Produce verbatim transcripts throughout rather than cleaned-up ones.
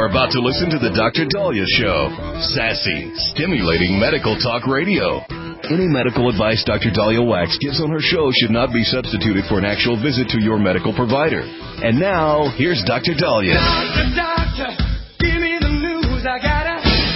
about to listen to the Doctor Daliah Show. Sassy, stimulating medical talk radio. Any medical advice Doctor Daliah Wax gives on her show should not be substituted for an actual visit to your medical provider. And now, here's Doctor Daliah. Doctor, doctor, give me the news. I gotta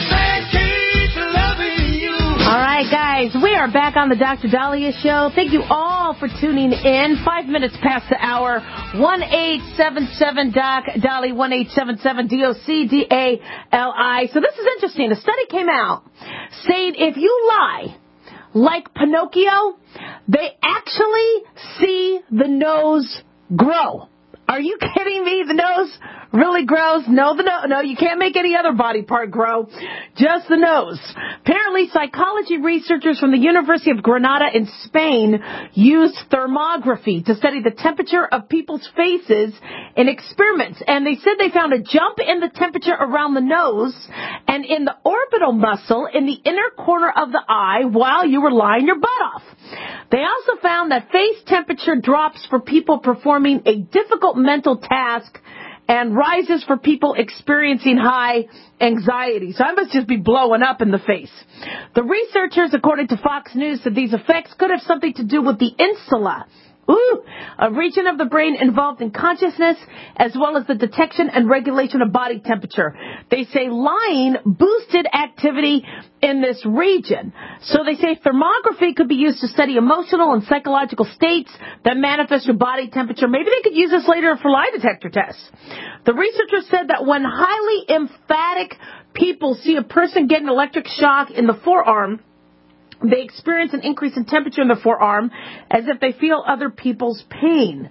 keep loving you. All right, guys, we are back on the Doctor Daliah Show. Thank you all for tuning in. Five minutes past the hour. one eight seven seven doc Dolly, one eight seven seven D O C D A L I. So this is interesting. A study came out saying if you lie like Pinocchio, they actually see the nose grow. Are you kidding me? The nose really grows? No, the no, no, you can't make any other body part grow. Just the nose. Apparently, psychology researchers from the University of Granada in Spain used thermography to study the temperature of people's faces in experiments. And they said they found a jump in the temperature around the nose and in the orbital muscle in the inner corner of the eye while you were lying your butt off. They also found that face temperature drops for people performing a difficult mental task and rises for people experiencing high anxiety. So I must just be blowing up in the face. The researchers, according to Fox News, said these effects could have something to do with the insula, Ooh, a region of the brain involved in consciousness as well as the detection and regulation of body temperature. They say lying boosted activity in this region. So they say thermography could be used to study emotional and psychological states that manifest your body temperature. Maybe they could use this later for lie detector tests. The researchers said that when highly emphatic people see a person get an electric shock in the forearm, they experience an increase in temperature in the forearm as if they feel other people's pain.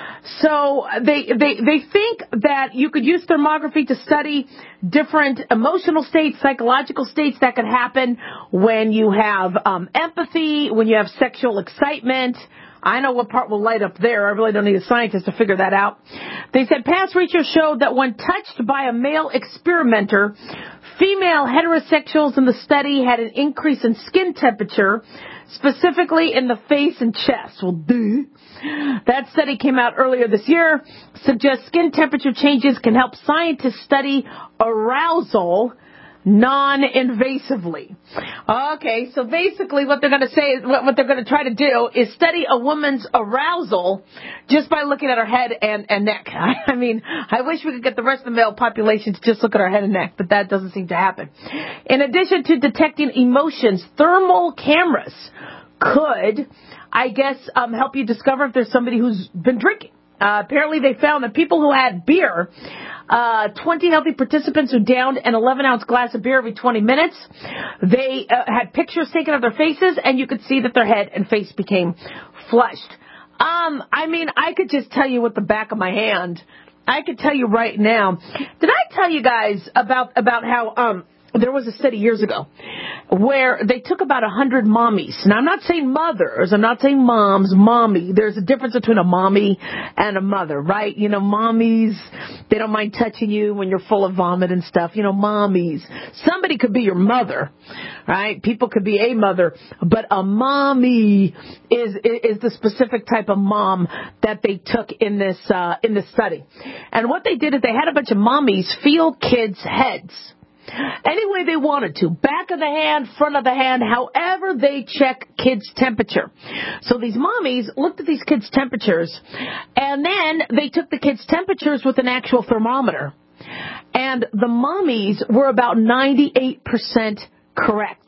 So they, they, they think that you could use thermography to study different emotional states, psychological states that could happen when you have um, empathy, when you have sexual excitement. I know what part will light up there. I really don't need a scientist to figure that out. They said past research showed that when touched by a male experimenter, female heterosexuals in the study had an increase in skin temperature, specifically in the face and chest. Well, duh. That study came out earlier this year, suggests skin temperature changes can help scientists study arousal non-invasively. Okay, so basically what they're going to say is, what they're going to try to do is study a woman's arousal just by looking at her head and, and neck. I mean, I wish we could get the rest of the male population to just look at our head and neck, but that doesn't seem to happen. In addition to detecting emotions, thermal cameras could, I guess, um, help you discover if there's somebody who's been drinking. Uh, apparently they found that people who had beer, uh, twenty healthy participants who downed an eleven ounce glass of beer every twenty minutes, they uh, had pictures taken of their faces, and you could see that their head and face became flushed. Um, I mean, I could just tell you with the back of my hand. I could tell you right now. Did I tell you guys about, about how, um, there was a study years ago where they took about a hundred mommies. Now, I'm not saying mothers. I'm not saying moms, mommy. There's a difference between a mommy and a mother, right? You know, mommies, they don't mind touching you when you're full of vomit and stuff. You know, mommies. Somebody could be your mother, right? People could be a mother. But a mommy is is the specific type of mom that they took in this, uh, in this study. And what they did is they had a bunch of mommies feel kids' heads any way they wanted to. Back of the hand, front of the hand, however they check kids' temperature. So these mommies looked at these kids' temperatures, and then they took the kids' temperatures with an actual thermometer. And the mommies were about ninety-eight percent correct.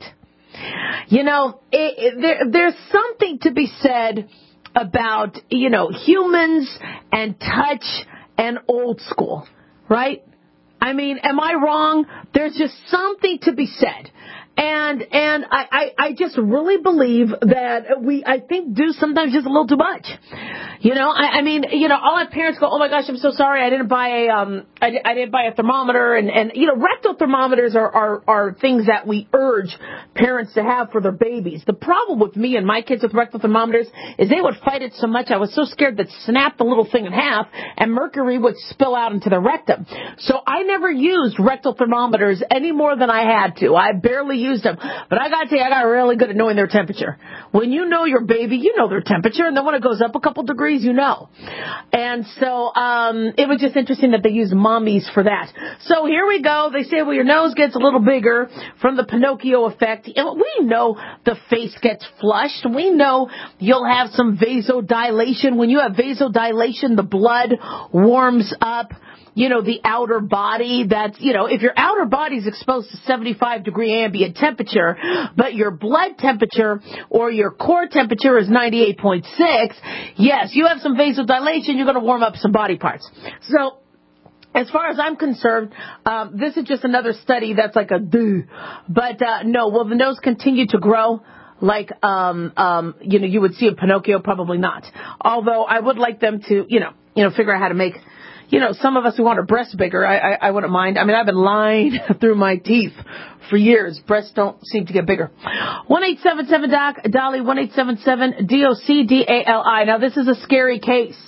You know, it, it, there, there's something to be said about, you know, humans and touch and old school, right? I mean, am I wrong? There's just something to be said. And and I, I, I just really believe that we, I think, do sometimes just a little too much. You know, I, I mean, you know, all our parents go, oh my gosh, I'm so sorry, I didn't buy a, um, I, I didn't buy a thermometer, and, and you know, rectal thermometers are, are, are things that we urge parents to have for their babies. The problem with me and my kids with rectal thermometers is they would fight it so much, I was so scared they'd snap the little thing in half and mercury would spill out into the rectum. So I never used rectal thermometers any more than I had to. I barely used them. But I gotta tell you, I got really good at knowing their temperature. When you know your baby, you know their temperature, and then when it goes up a couple degrees, ovaries, you know. And so um, it was just interesting that they used mommies for that. So here we go. They say, well, your nose gets a little bigger from the Pinocchio effect. And we know the face gets flushed. We know you'll have some vasodilation. When you have vasodilation, the blood warms up, you know, the outer body. That's, you know, if your outer body is exposed to seventy-five degree ambient temperature, but your blood temperature or your core temperature is ninety-eight point six, yes, you have some vasodilation, you're going to warm up some body parts. So, as far as I'm concerned, um, this is just another study that's like a duh. But, uh, no, will the nose continue to grow? Like, um, um, you know, you would see a Pinocchio? Probably not. Although I would like them to, you know, you know, figure out how to make, you know, some of us who want our breasts bigger, I, I, I wouldn't mind. I mean, I've been lying through my teeth for years. Breasts don't seem to get bigger. one eight seven seven doc, Dolly, one eight seven seven D O C D A L I. Now, this is a scary case.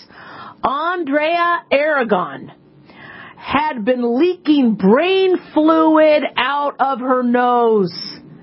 Andrea Aragon had been leaking brain fluid out of her nose.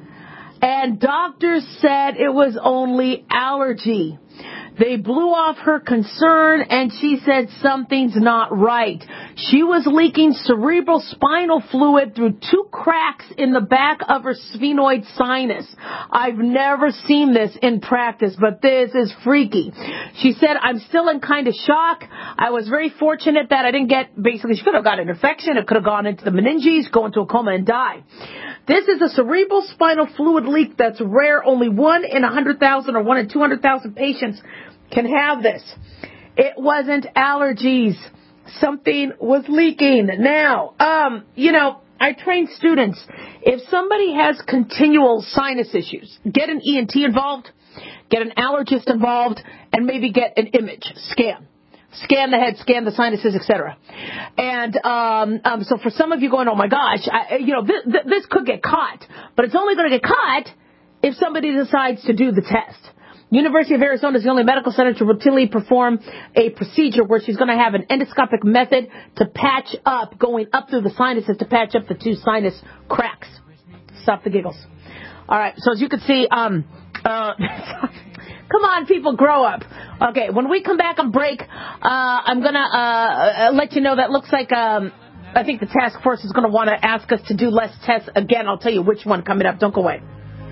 And doctors said it was only allergy. They blew off her concern, and she said something's not right. She was leaking cerebral spinal fluid through two cracks in the back of her sphenoid sinus. I've never seen this in practice, but this is freaky. She said, I'm still in kind of shock. I was very fortunate that I didn't get, basically, she could have got an infection. It could have gone into the meninges, go into a coma, and die. This is a cerebral spinal fluid leak that's rare. Only one in one hundred thousand or one in two hundred thousand patients can have this. It wasn't allergies. Something was leaking. Now, um, you know, I train students. If somebody has continual sinus issues, get an E N T involved, get an allergist involved, and maybe get an image scan. Scan the head, scan the sinuses, et cetera. And um, um, so for some of you going, oh, my gosh, I, you know, this, this could get caught. But it's only going to get caught if somebody decides to do the test. University of Arizona is the only medical center to routinely perform a procedure where she's going to have an endoscopic method to patch up, going up through the sinuses to patch up the two sinus cracks. Stop the giggles. All right, so as you can see, um, uh, come on, people, grow up. Okay, when we come back on break, uh, I'm going to uh, let you know that looks like um, I think the task force is going to want to ask us to do less tests again. I'll tell you which one coming up. Don't go away.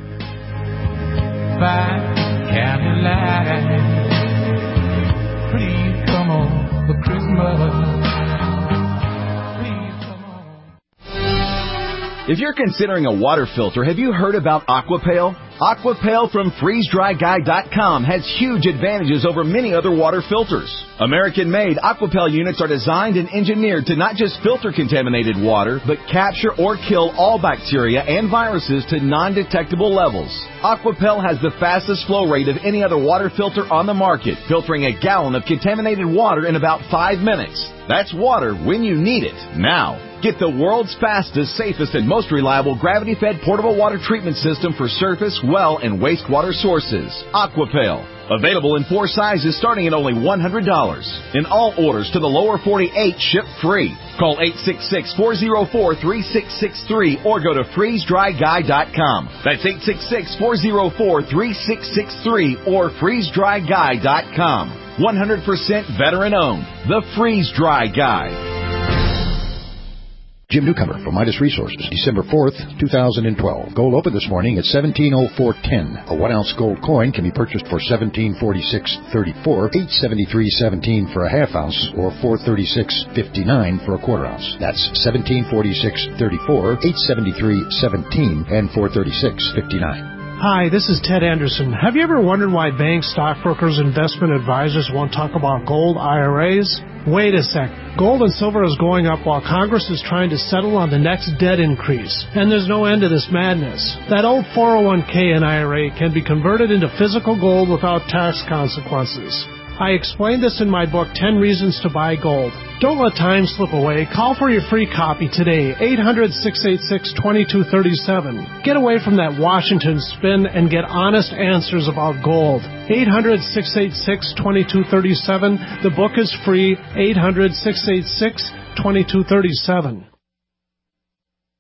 Bye. Candlelight, please come on for Christmas. Please come on. If you're considering a water filter, have you heard about Aquapale? Aquapale from freeze dry guy dot com has huge advantages over many other water filters. American-made Aquapale units are designed and engineered to not just filter contaminated water, but capture or kill all bacteria and viruses to non-detectable levels. Aquapale has the fastest flow rate of any other water filter on the market, filtering a gallon of contaminated water in about five minutes. That's water when you need it, now. Get the world's fastest, safest, and most reliable gravity-fed portable water treatment system for surface, well, and wastewater sources. Aquapale. Available in four sizes starting at only one hundred dollars. And all orders to the lower forty-eight ship free. Call eight six six, four zero four, three six six three or go to freeze dry guy dot com. That's eight six six, four zero four, three six six three or freeze dry guy dot com. one hundred percent veteran owned. The Freeze Dry Guy. Jim Newcomer from Midas Resources, December fourth, two thousand twelve. Gold opened this morning at seventeen oh four ten. A one-ounce gold coin can be purchased for seventeen forty-six thirty-four, eight seventy-three seventeen for a half ounce, or four thirty-six fifty-nine for a quarter ounce. That's seventeen forty-six thirty-four, eight seventy-three seventeen, and four thirty-six fifty-nine. Hi, this is Ted Anderson. Have you ever wondered why banks, stockbrokers, investment advisors won't talk about gold I R As? Wait a sec. Gold and silver is going up while Congress is trying to settle on the next debt increase. And there's no end to this madness. That old four oh one k and I R A can be converted into physical gold without tax consequences. I explained this in my book, ten Reasons to Buy Gold. Don't let time slip away. Call for your free copy today, eight hundred, six eight six, two two three seven. Get away from that Washington spin and get honest answers about gold. eight hundred, six eight six, two two three seven. The book is free, eight hundred, six eight six, two two three seven.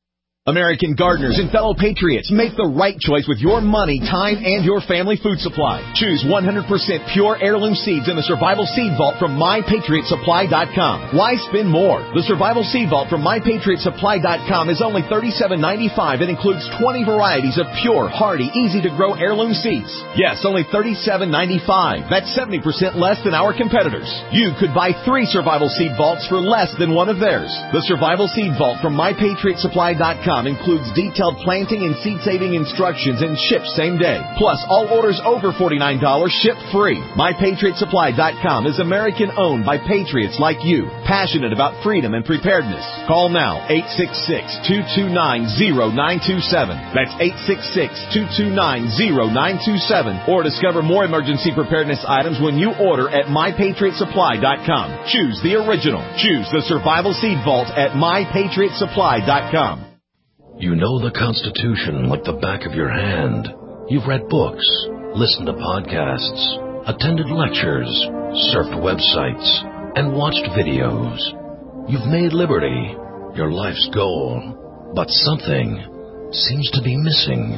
American gardeners and fellow patriots, make the right choice with your money, time, and your family food supply. Choose one hundred percent pure heirloom seeds in the Survival Seed Vault from my patriot supply dot com. Why spend more? The Survival Seed Vault from my patriot supply dot com is only thirty-seven ninety-five and includes twenty varieties of pure, hardy, easy-to-grow heirloom seeds. Yes, only thirty-seven ninety-five. That's seventy percent less than our competitors. You could buy three Survival Seed Vaults for less than one of theirs. The Survival Seed Vault from my patriot supply dot com includes detailed planting and seed-saving instructions and ships same day. Plus, all orders over forty-nine dollars ship free. my patriot supply dot com is American-owned by patriots like you, passionate about freedom and preparedness. Call now, eight six six, two two nine, zero nine two seven. That's eight six six, two two nine, zero nine two seven. Or discover more emergency preparedness items when you order at my patriot supply dot com. Choose the original. Choose the Survival Seed Vault at my patriot supply dot com. You know the Constitution like the back of your hand. You've read books, listened to podcasts, attended lectures, surfed websites, and watched videos. You've made liberty your life's goal, but something seems to be missing.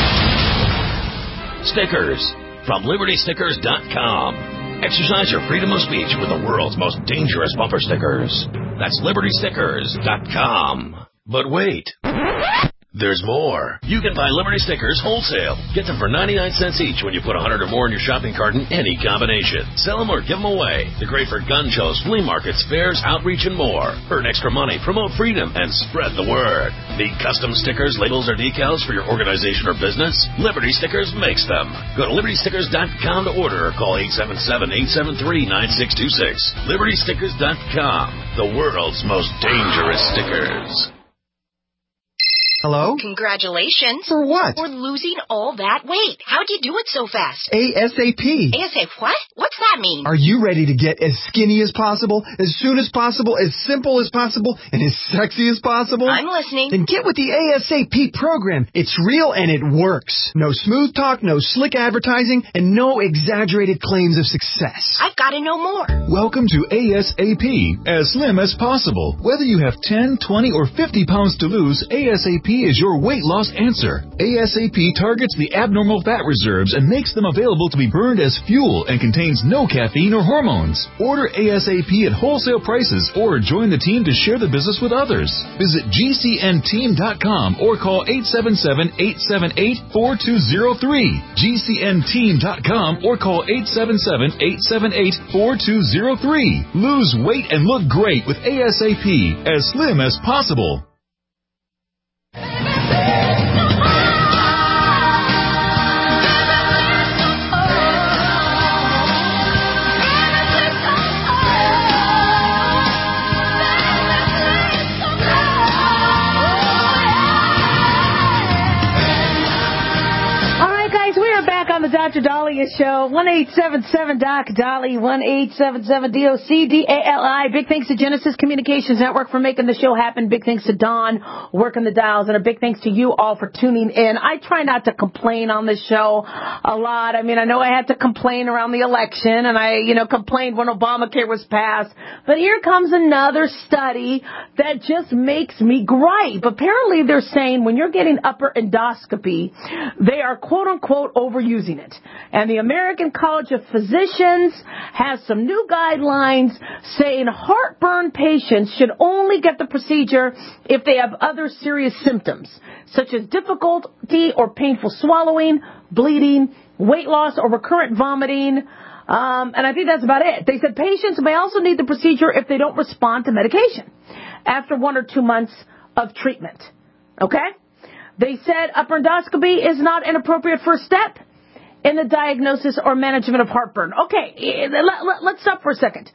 Stickers from liberty stickers dot com. Exercise your freedom of speech with the world's most dangerous bumper stickers. That's liberty stickers dot com. But wait, there's more. You can buy Liberty stickers wholesale. Get them for ninety-nine cents each when you put one hundred or more in your shopping cart in any combination. Sell them or give them away. They're great for gun shows, flea markets, fairs, outreach, and more. Earn extra money, promote freedom, and spread the word. Need custom stickers, labels, or decals for your organization or business? Liberty Stickers makes them. Go to liberty stickers dot com to order or call eight seven seven, eight seven three, nine six two six. liberty stickers dot com, the world's most dangerous stickers. Hello? Congratulations. For what? For losing all that weight. How'd you do it so fast? ASAP. ASAP what? What's that mean? Are you ready to get as skinny as possible, as soon as possible, as simple as possible, and as sexy as possible? I'm listening. Then get with the ASAP program. It's real and it works. No smooth talk, no slick advertising, and no exaggerated claims of success. I've got to know more. Welcome to ASAP, as slim as possible. Whether you have ten, twenty, or fifty pounds to lose, ASAP is your weight loss answer. ASAP targets the abnormal fat reserves and makes them available to be burned as fuel and contains no caffeine or hormones. Order ASAP at wholesale prices or join the team to share the business with others. Visit G C N team dot com or call eight seven seven, eight seven eight, four two zero three. G C N team dot com or call eight seven seven, eight seven eight, four two zero three. Lose weight and look great with ASAP, as slim as possible. On the Doctor Dahlia Show, one eight seven seven Doc Dolly, one eight seven seven D O C D A L I. Big thanks to Genesis Communications Network for making the show happen. Big thanks to Don working the dials, and a big thanks to you all for tuning in. I try not to complain on this show a lot. I mean, I know I had to complain around the election, and I, you know, complained when Obamacare was passed. But here comes another study that just makes me gripe. Apparently, they're saying when you're getting upper endoscopy, they are quote-unquote overusing it. And the American College of Physicians has some new guidelines saying heartburn patients should only get the procedure if they have other serious symptoms, such as difficulty or painful swallowing, bleeding, weight loss, or recurrent vomiting. Um, and I think that's about it. They said patients may also need the procedure if they don't respond to medication after one or two months of treatment. Okay? They said upper endoscopy is not an appropriate first step in the diagnosis or management of heartburn. Okay, let, let, let's stop for a second.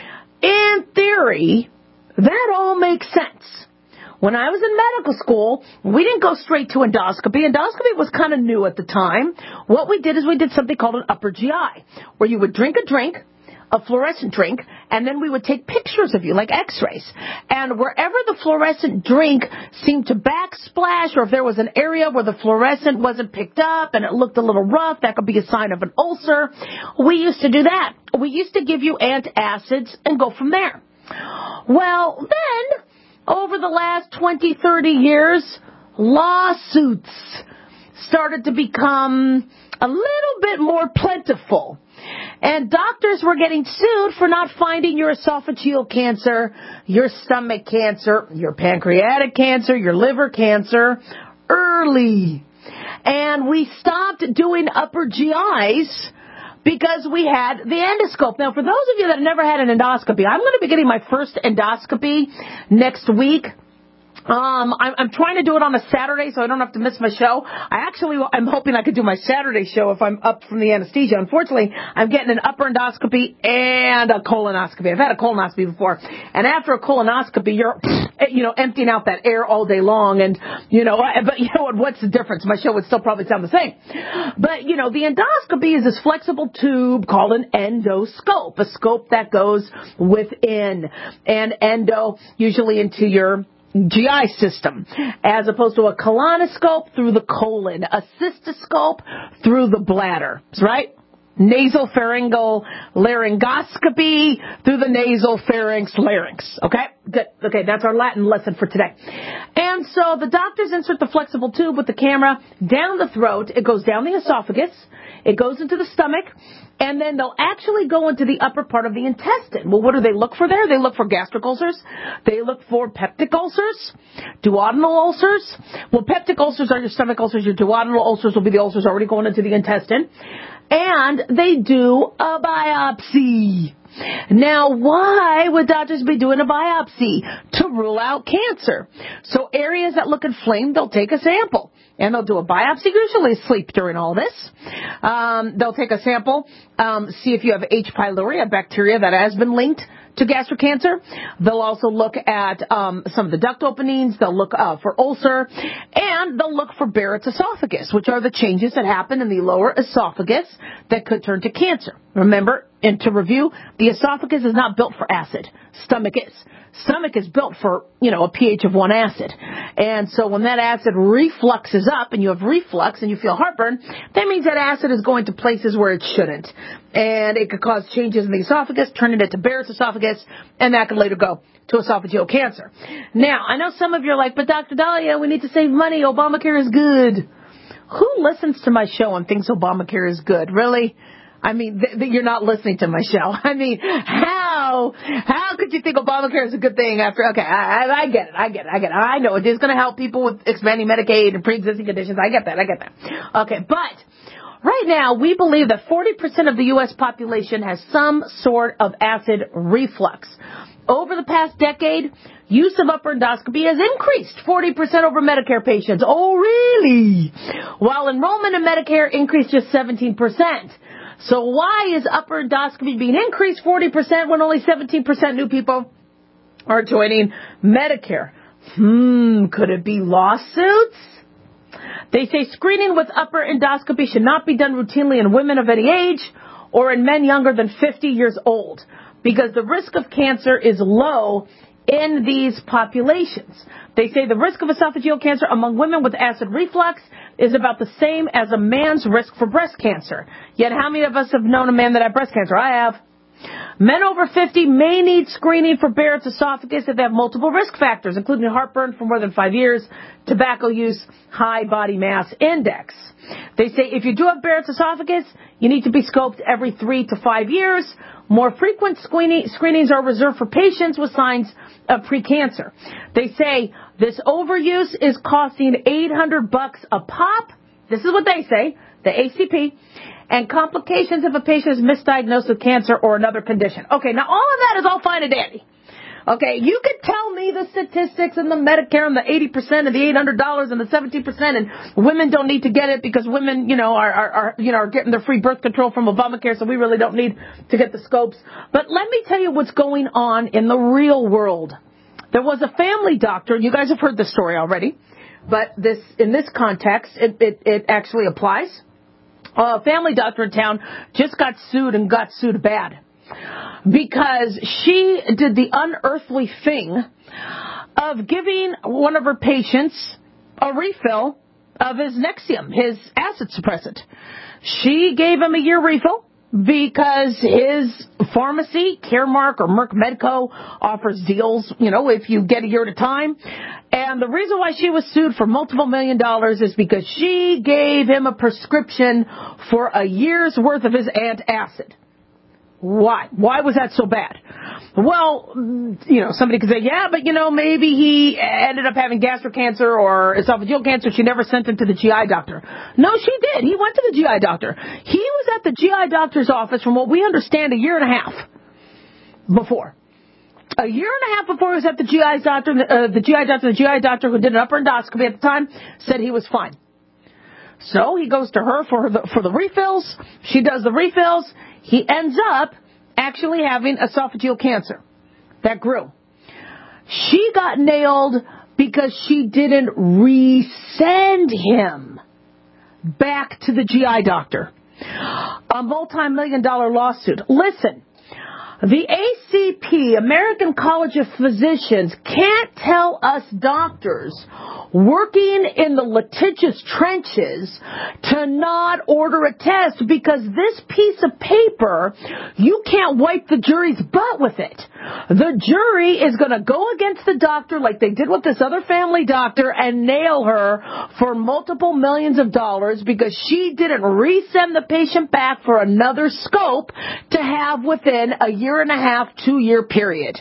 In theory, that all makes sense. When I was in medical school, we didn't go straight to endoscopy. Endoscopy was kind of new at the time. What we did is we did something called an upper G I, where you would drink a drink, a fluorescent drink, and then we would take pictures of you, like x-rays. And wherever the fluorescent drink seemed to backsplash, or if there was an area where the fluorescent wasn't picked up and it looked a little rough, that could be a sign of an ulcer. We used to do that. We used to give you antacids and go from there. Well, then, over the last twenty, thirty years, lawsuits started to become a little bit more plentiful. And doctors were getting sued for not finding your esophageal cancer, your stomach cancer, your pancreatic cancer, your liver cancer early. And we stopped doing upper G Is because we had the endoscope. Now, for those of you that have never had an endoscopy, I'm going to be getting my first endoscopy next week. Um, I'm, I'm trying to do it on a Saturday so I don't have to miss my show. I actually, I'm hoping I could do my Saturday show if I'm up from the anesthesia. Unfortunately, I'm getting an upper endoscopy and a colonoscopy. I've had a colonoscopy before. And after a colonoscopy, you're, you know, emptying out that air all day long. And, you know, but you know what, what's the difference? My show would still probably sound the same. But, you know, the endoscopy is this flexible tube called an endoscope, a scope that goes within, and endo usually into your G I system, as opposed to a colonoscope through the colon, a cystoscope through the bladder, right? Nasal pharyngeal laryngoscopy through the nasal pharynx larynx. Okay? Good. Okay, that's our Latin lesson for today. And so the doctors insert the flexible tube with the camera down the throat. It goes down the esophagus. It goes into the stomach. And then they'll actually go into the upper part of the intestine. Well, what do they look for there? They look for gastric ulcers. They look for peptic ulcers, duodenal ulcers. Well, peptic ulcers are your stomach ulcers. Your duodenal ulcers will be the ulcers already going into the intestine. And they do a biopsy. Now, why would doctors be doing a biopsy? To rule out cancer. So areas that look inflamed, they'll take a sample. And they'll do a biopsy, usually sleep during all this. Um, they'll take a sample, um, see if you have H. pylori, a bacteria that has been linked to gastric cancer. They'll also look at um, some of the duct openings. They'll look uh, for ulcer. And they'll look for Barrett's esophagus, which are the changes that happen in the lower esophagus that could turn to cancer. Remember, and to review, the esophagus is not built for acid. Stomach is. Stomach is built for, you know, a pH of one acid. And so when that acid refluxes up and you have reflux and you feel heartburn, that means that acid is going to places where it shouldn't. And it could cause changes in the esophagus, turning it to Barrett's esophagus, and that could later go to esophageal cancer. Now, I know some of you are like, but Doctor Dahlia, we need to save money. Obamacare is good. Who listens to my show and thinks Obamacare is good? Really? I mean, th- th- you're not listening to my show. I mean, how, how could you think Obamacare is a good thing after, okay, I, I, I get it, I get it, I get it. I know it is going to help people with expanding Medicaid and pre-existing conditions. I get that, I get that. Okay, but right now, we believe that forty percent of the U S population has some sort of acid reflux. Over the past decade, use of upper endoscopy has increased forty percent over Medicare patients. Oh, really? While enrollment in Medicare increased just seventeen percent. So why is upper endoscopy being increased forty percent when only seventeen percent new people are joining Medicare? Hmm, could it be lawsuits? They say screening with upper endoscopy should not be done routinely in women of any age or in men younger than fifty years old because the risk of cancer is low in these populations. They say the risk of esophageal cancer among women with acid reflux is about the same as a man's risk for breast cancer. Yet how many of us have known a man that had breast cancer? I have. Men over fifty may need screening for Barrett's esophagus if they have multiple risk factors, including heartburn for more than five years, tobacco use, high body mass index. They say if you do have Barrett's esophagus, you need to be scoped every three to five years. More frequent screening, screenings are reserved for patients with signs of precancer. They say this overuse is costing eight hundred bucks a pop. This is what they say, the A C P. And complications if a patient is misdiagnosed with cancer or another condition. Okay, now all of that is all fine and dandy. Okay, you could tell me the statistics and the Medicare and the eighty percent and the eight hundred dollars and the seventeen percent and women don't need to get it because women, you know, are, are, are, you know, are getting their free birth control from Obamacare, so we really don't need to get the scopes. But let me tell you what's going on in the real world. There was a family doctor, and you guys have heard this story already, but this, in this context, it, it, it actually applies. A family doctor in town just got sued and got sued bad because she did the unearthly thing of giving one of her patients a refill of his Nexium, his acid suppressant. She gave him a year refill, because his pharmacy, Caremark or Merck Medco, offers deals, you know, if you get a year at a time. And the reason why she was sued for multiple million dollars is because she gave him a prescription for a year's worth of his antacid. Why? Why was that so bad? Well, you know, somebody could say, yeah, but, you know, maybe he ended up having gastric cancer or esophageal cancer. She never sent him to the G I doctor. No, she did. He went to the G I doctor. He was at the G I doctor's office, from what we understand, a year and a half before. A year and a half before he was at the G I doctor, uh, the G I doctor, the G I doctor who did an upper endoscopy at the time said he was fine. So he goes to her for the, for the refills. She does the refills. He ends up actually having esophageal cancer that grew. She got nailed because she didn't resend him back to the G I doctor. A multi-million dollar lawsuit. Listen, the A C P, American College of Physicians, can't tell us doctors working in the litigious trenches to not order a test, because this piece of paper, you can't wipe the jury's butt with it. The jury is going to go against the doctor like they did with this other family doctor and nail her for multiple millions of dollars because she didn't resend the patient back for another scope to have within a year and a half, two year period.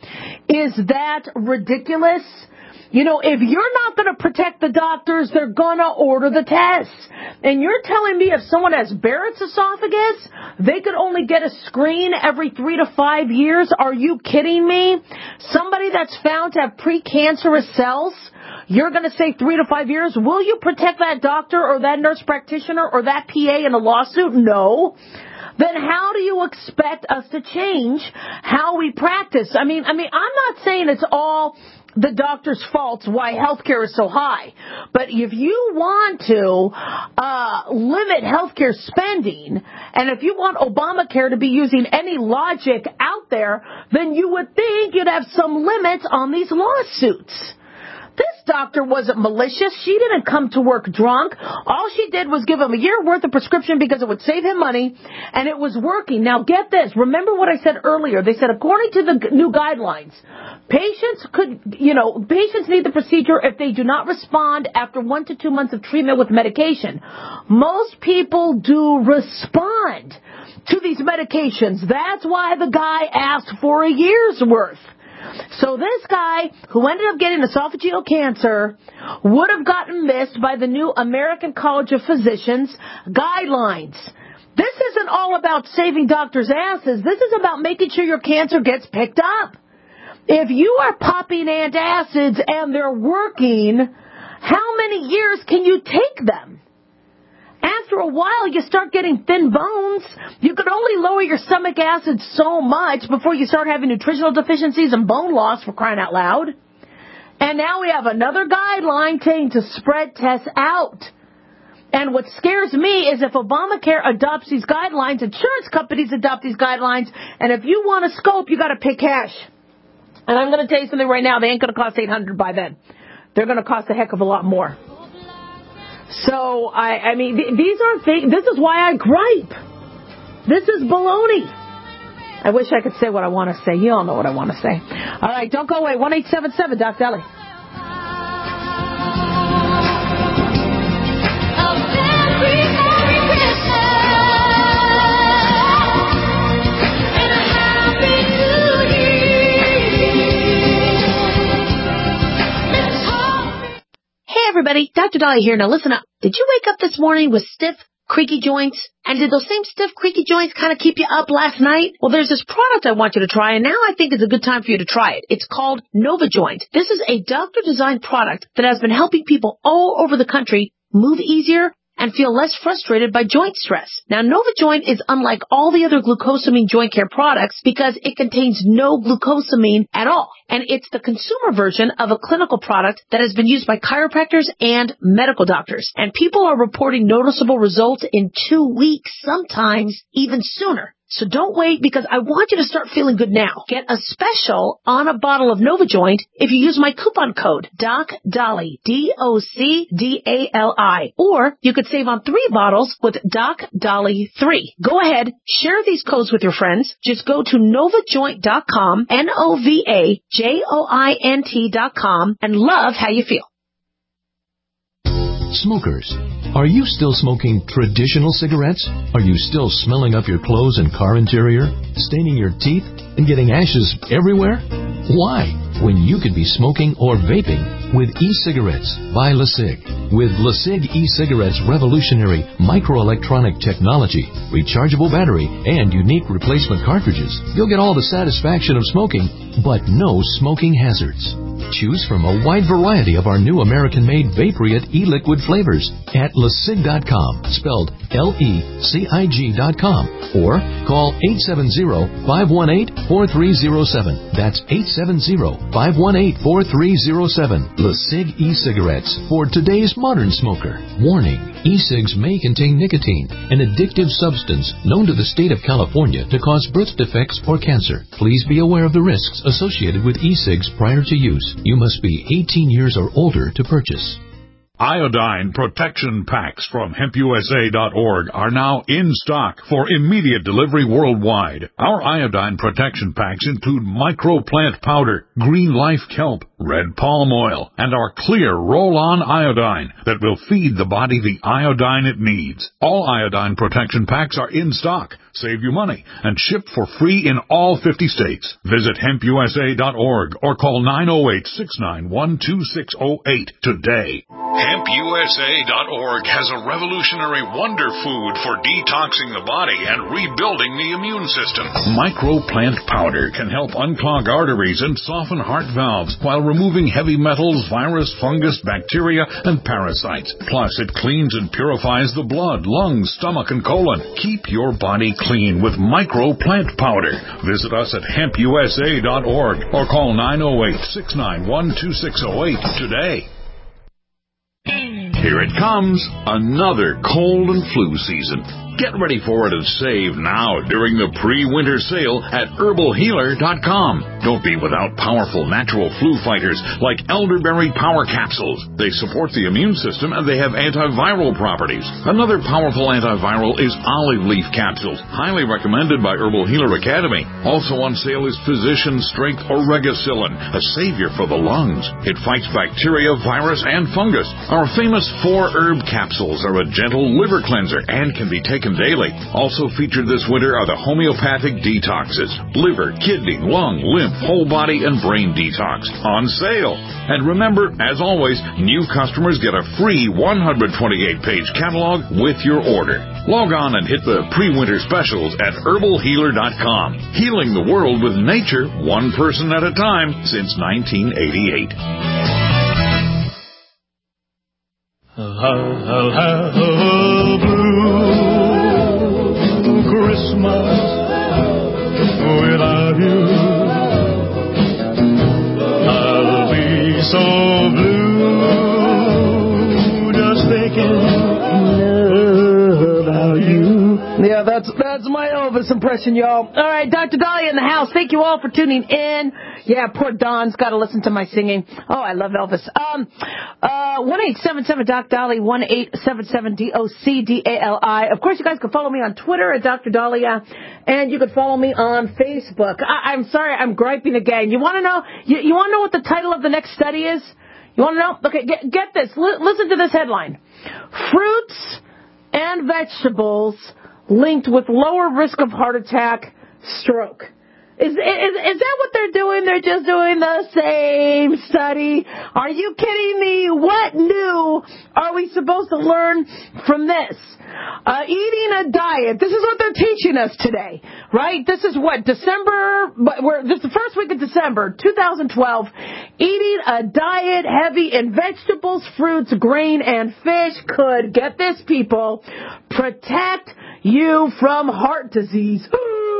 Is that ridiculous? You know, if you're not going to protect the doctors, they're going to order the tests. And you're telling me if someone has Barrett's esophagus, they could only get a screen every three to five years? Are you kidding me? Somebody that's found to have precancerous cells, you're going to say three to five years? Will you protect that doctor or that nurse practitioner or that P A in a lawsuit? No. Then how do you expect us to change how we practice? I mean, I mean, I'm not saying it's all the doctor's faults why healthcare is so high. But if you want to uh, limit healthcare spending, and if you want Obamacare to be using any logic out there, then you would think you'd have some limits on these lawsuits. This doctor wasn't malicious. She didn't come to work drunk. All she did was give him a year worth of prescription because it would save him money, and it was working. Now get this. Remember what I said earlier. They said according to the new guidelines, patients could, you know, patients need the procedure if they do not respond after one to two months of treatment with medication. Most people do respond to these medications. That's why the guy asked for a year's worth. So this guy, who ended up getting esophageal cancer, would have gotten missed by the new American College of Physicians guidelines. This isn't all about saving doctors' asses. This is about making sure your cancer gets picked up. If you are popping antacids and they're working, how many years can you take them? After a while, you start getting thin bones. You can only lower your stomach acid so much before you start having nutritional deficiencies and bone loss, for crying out loud. And now we have another guideline saying to spread tests out. And what scares me is if Obamacare adopts these guidelines, insurance companies adopt these guidelines, and if you want a scope, you got to pay cash. And I'm going to tell you something right now. They ain't going to cost eight hundred dollars by then. They're going to cost a heck of a lot more. So, I, I mean, th- these aren't things, this is why I gripe. This is baloney. I wish I could say what I want to say. You all know what I want to say. All right, don't go away. one eight seven seven, Doc Deli. Everybody, Doctor Dolly here. Now listen up. Did you wake up this morning with stiff, creaky joints? And did those same stiff, creaky joints kind of keep you up last night? Well, there's this product I want you to try, and now I think it's a good time for you to try it. It's called NovaJoint. This is a doctor-designed product that has been helping people all over the country move easier and feel less frustrated by joint stress. Now, NovaJoint is unlike all the other glucosamine joint care products because it contains no glucosamine at all. And it's the consumer version of a clinical product that has been used by chiropractors and medical doctors. And people are reporting noticeable results in two weeks, sometimes even sooner. So don't wait, because I want you to start feeling good now. Get a special on a bottle of NovaJoint if you use my coupon code DocDolly, D O C D A L I. Or you could save on three bottles with Doc Dolly three. Go ahead, share these codes with your friends. Just go to novajoint dot com, N O V A J O I N T dot com, and love how you feel. Smokers, are you still smoking traditional cigarettes? Are you still smelling up your clothes and car interior, staining your teeth, and getting ashes everywhere? Why, when you could be smoking or vaping with e-cigarettes by LeSig? With LeSig e-cigarettes' revolutionary microelectronic technology, rechargeable battery, and unique replacement cartridges, you'll get all the satisfaction of smoking, but no smoking hazards. Choose from a wide variety of our new American-made Vaporite e-liquid flavors at lesig dot com, spelled L E C I G dot com, or call eight seven zero, five one eight, four three zero seven. That's eight seven zero, five one eight, four three zero seven. LeSig e-cigarettes for today's modern smoker. Warning, e-cigs may contain nicotine, an addictive substance known to the state of California to cause birth defects or cancer. Please be aware of the risks associated with e-cigs prior to use. You must be eighteen years or older to purchase. Iodine protection packs from hemp U S A dot org are now in stock for immediate delivery worldwide. Our iodine protection packs include microplant powder, green life kelp, red palm oil, and our clear roll-on iodine that will feed the body the iodine it needs. All iodine protection packs are in stock, save you money, and ship for free in all fifty states. Visit hemp U S A dot org or call nine oh eight, six nine one, two six oh eight today. hemp U S A dot org has a revolutionary wonder food for detoxing the body and rebuilding the immune system. Microplant powder can help unclog arteries and soften heart valves while removing heavy metals, virus, fungus, bacteria, and parasites. Plus, it cleans and purifies the blood, lungs, stomach, and colon. Keep your body clean with Microplant powder. Visit us at hemp U S A dot org or call nine oh eight, six nine one, two six oh eight today. Here it comes, another cold and flu season. Get ready for it and save now during the pre-winter sale at herbal healer dot com. Don't be without powerful natural flu fighters like elderberry power capsules. They support the immune system and they have antiviral properties. Another powerful antiviral is olive leaf capsules, highly recommended by Herbal Healer Academy. Also on sale is Physician Strength Oregacillin, a savior for the lungs. It fights bacteria, virus, and fungus. Our famous four herb capsules are a gentle liver cleanser and can be taken daily. Also featured this winter are the homeopathic detoxes, liver, kidney, lung, lymph, whole body, and brain detox, on sale. And remember, as always, new customers get a free one hundred twenty-eight page catalog with your order. Log on and hit the pre-winter specials at herbal healer dot com. Healing the world with nature, one person at a time, since nineteen eighty-eight. I'll have a blue Christmas without you. I'll be so blue just thinking about you. Yeah, that's that's my Elvis impression, y'all. All right, Doctor Dahlia in the house. Thank you all for tuning in. Yeah, poor Don's got to listen to my singing. Oh, I love Elvis. Um, uh, one eight seven seven Doc Dahlia, one eight seven seven D O C D A L I. Of course, you guys can follow me on Twitter at Doctor Dahlia, and you can follow me on Facebook. I, I'm sorry, I'm griping again. You want to know? You, you want to know what the title of the next study is? You want to know? Okay, get, get this. L- listen to this headline: Fruits and vegetables linked with lower risk of heart attack, stroke. Is, is is that what they're doing? They're just doing the same study? Are you kidding me? What new are we supposed to learn from this? Uh, eating a diet. This is what they're teaching us today, right? This is what, December, we're, this is the first week of December, two thousand twelve. Eating a diet heavy in vegetables, fruits, grain, and fish could, get this, people, protect you from heart disease.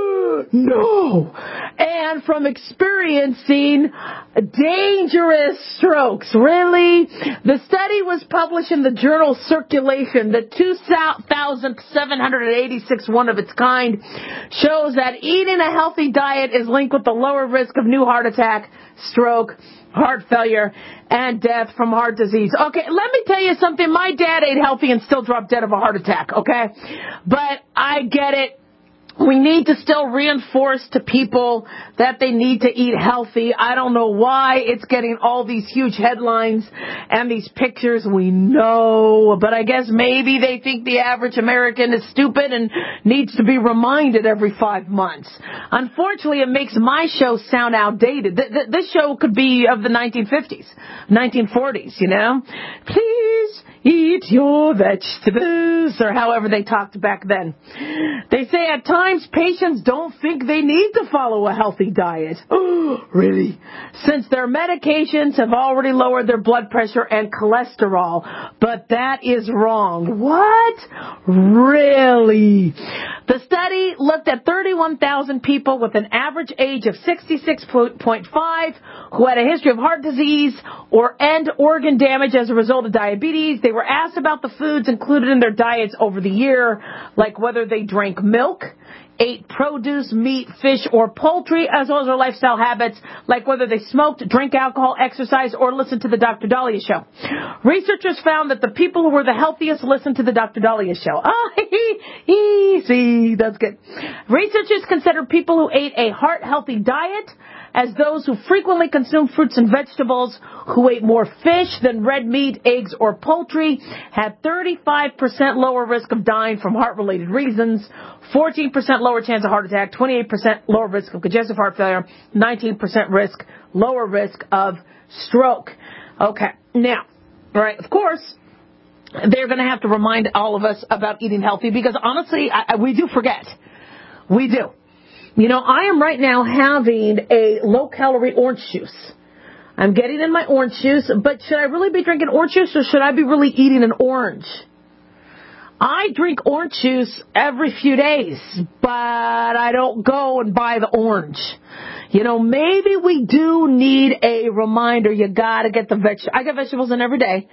no, and from experiencing dangerous strokes. Really? The study was published in the journal Circulation, the two thousand seven hundred eighty-six one of its kind, shows that eating a healthy diet is linked with the lower risk of new heart attack, stroke, heart failure, and death from heart disease. Okay, let me tell you something. My dad ate healthy and still dropped dead of a heart attack, okay? But I get it. We need to still reinforce to people that they need to eat healthy. I don't know why it's getting all these huge headlines and these pictures. We know, but I guess maybe they think the average American is stupid and needs to be reminded every five months. Unfortunately, it makes my show sound outdated. Th- th- this show could be of the nineteen fifties, nineteen forties, you know? Please eat your vegetables, or however they talked back then. They say at times patients don't think they need to follow a healthy diet. Oh, really? Since their medications have already lowered their blood pressure and cholesterol. But that is wrong. What? Really? The study looked at thirty-one thousand people with an average age of sixty-six point five who had a history of heart disease or end organ damage as a result of diabetes. They were asked about the foods included in their diets over the year, like whether they drank milk, ate produce, meat, fish, or poultry, as well as their lifestyle habits, like whether they smoked, drank alcohol, exercised, or listened to the Doctor Dahlia Show. Researchers found that the people who were the healthiest listened to the Doctor Dahlia Show. Oh, easy. That's good. Researchers considered people who ate a heart-healthy diet as those who frequently consumed fruits and vegetables, who ate more fish than red meat, eggs, or poultry, had thirty-five percent lower risk of dying from heart-related reasons, fourteen percent lower chance of heart attack, twenty-eight percent lower risk of congestive heart failure, nineteen percent risk, lower risk of stroke. Okay, now, all right, of course, they're going to have to remind all of us about eating healthy because, honestly, I, we do forget. We do. You know, I am right now having a low-calorie orange juice. I'm getting in my orange juice, but should I really be drinking orange juice or should I be really eating an orange? I drink orange juice every few days, but I don't go and buy the orange. You know, maybe we do need a reminder. You got to get the veg. I get vegetables in every day.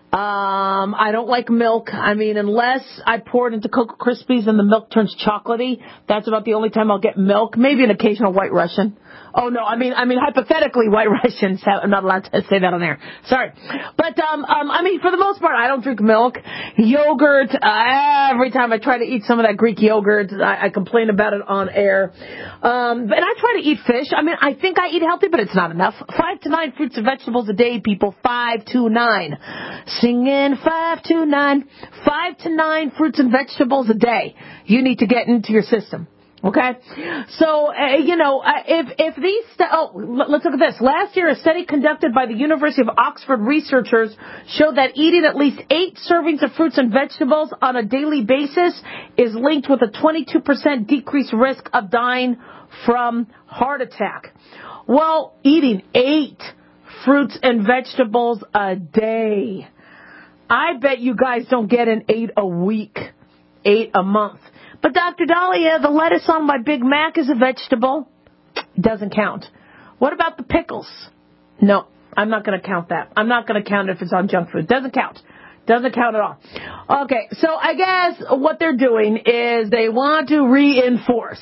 Um, I don't like milk. I mean, unless I pour it into Cocoa Krispies and the milk turns chocolatey, that's about the only time I'll get milk. Maybe an occasional White Russian. Oh, no, I mean, I mean, hypothetically, White Russians. I'm not allowed to say that on air. Sorry. But, um, um, I mean, for the most part, I don't drink milk. Yogurt, uh, every time I try to eat some of that Greek yogurt, I, I complain about it on air. Um, and I try to eat fish. I mean, I think I eat healthy, but it's not enough. Five to nine fruits and vegetables a day, people. Five to nine. Singing five to nine. Five to nine fruits and vegetables a day. You need to get into your system. Okay, so, uh, you know, uh, if, if these, st- oh, l- let's look at this. Last year, a study conducted by the University of Oxford researchers showed that eating at least eight servings of fruits and vegetables on a daily basis is linked with a twenty-two percent decreased risk of dying from heart attack. Well, eating eight fruits and vegetables a day. I bet you guys don't get an eight a week, eight a month. But Doctor Dahlia, the lettuce on my Big Mac is a vegetable. Doesn't count. What about the pickles? No, I'm not going to count that. I'm not going to count it if it's on junk food. Doesn't count. Doesn't count at all. Okay, so I guess what they're doing is they want to reinforce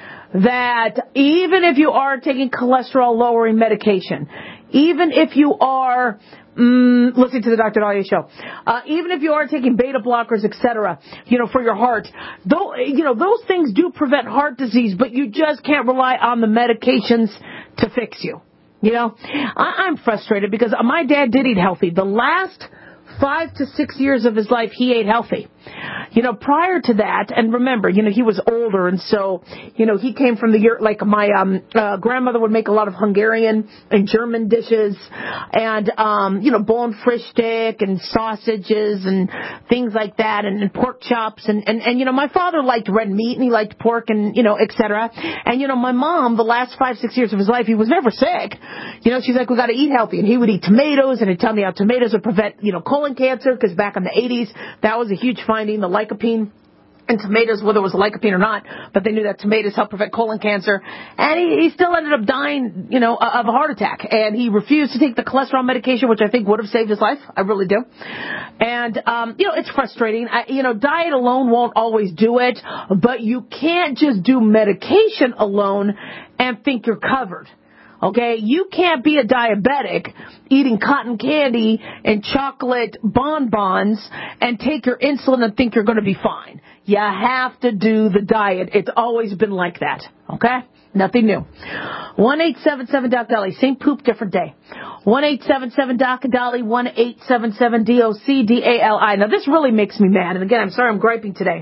that even if you are taking cholesterol-lowering medication, even if you are Mm, listening to the Doctor Dahlia Show. Uh, even if you are taking beta blockers, et cetera, you know, for your heart, though, you know, those things do prevent heart disease, but you just can't rely on the medications to fix you. You know, I, I'm frustrated because my dad did eat healthy. The last five to six years of his life, he ate healthy. You know, prior to that, and remember, you know, he was older, and so, you know, he came from the, like, my um uh, grandmother would make a lot of Hungarian and German dishes, and, um, you know, bone fish stick and sausages and things like that, and, and pork chops, and, and, and, you know, my father liked red meat, and he liked pork, and, you know, et cetera. And, you know, my mom, the last five, six years of his life, he was never sick. You know, she's like, we got to eat healthy, and he would eat tomatoes, and he'd tell me how tomatoes would prevent, you know, colon cancer, because back in the eighties, that was a huge finding, the lycopene and tomatoes, whether it was lycopene or not, but they knew that tomatoes help prevent colon cancer. And he, he still ended up dying, you know, of a heart attack. And he refused to take the cholesterol medication, which I think would have saved his life. I really do. And, um, you know, it's frustrating. I, you know, diet alone won't always do it, but you can't just do medication alone and think you're covered. Okay, you can't be a diabetic eating cotton candy and chocolate bonbons and take your insulin and think you're going to be fine. You have to do the diet. It's always been like that. Okay? Nothing new. one eight seven seven doc Dolly. Same poop, different day. one eight seven seven doc Dolly. one eight seven seven D O C D A L I. Now, this really makes me mad. And again, I'm sorry I'm griping today.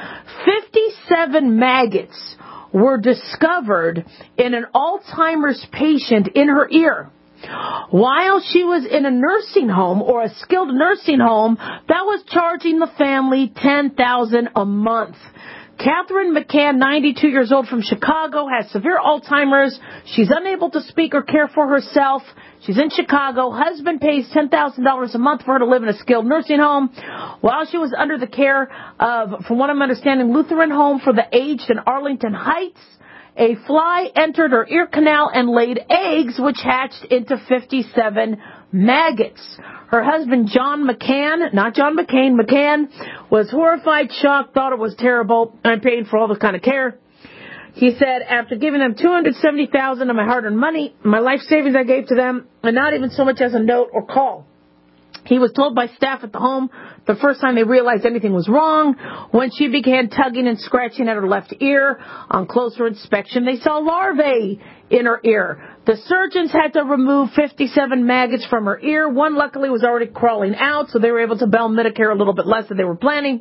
fifty-seven maggots were discovered in an Alzheimer's patient in her ear while she was in a nursing home or a skilled nursing home that was charging the family ten thousand dollars a month. Catherine McCann, ninety-two years old, from Chicago, has severe Alzheimer's. She's unable to speak or care for herself. She's in Chicago. Husband pays ten thousand dollars a month for her to live in a skilled nursing home while she was under the care of, from what I'm understanding, Lutheran Home for the Aged in Arlington Heights. A fly entered her ear canal and laid eggs, which hatched into fifty-seven maggots. Her husband, John McCann, not John McCain, McCann, was horrified, shocked, thought it was terrible. I'm paying for all this kind of care. He said, after giving them two hundred seventy thousand dollars of my hard-earned money, my life savings I gave to them, and not even so much as a note or call. He was told by staff at the home the first time they realized anything was wrong when she began tugging and scratching at her left ear. On closer inspection, they saw larvae in her ear. The surgeons had to remove fifty-seven maggots from her ear. One, luckily, was already crawling out, so they were able to bill Medicare a little bit less than they were planning.